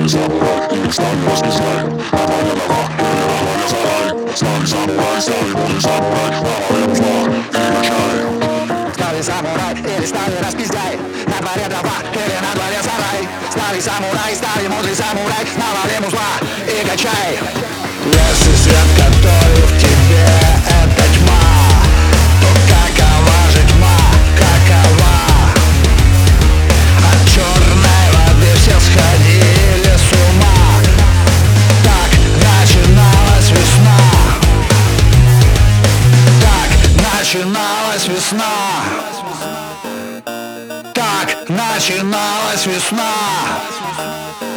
Стали самурай, их стали восхищаем. На дворе дрова, или на дворе сарай. Стали самурай, стали мудрый самурай. Навалим зла и качаем. Стали самурай, или стали распиздяй. На дворе дрова, или на дворе сарай. Стали самурай, стали мудрый самурай. Навалим зла и качай. Если свет, который в тебе, это тьма, то какова же тьма, какова? От черной воды все сходили с ума. Так начиналась весна. Так начиналась весна. Так начиналась весна.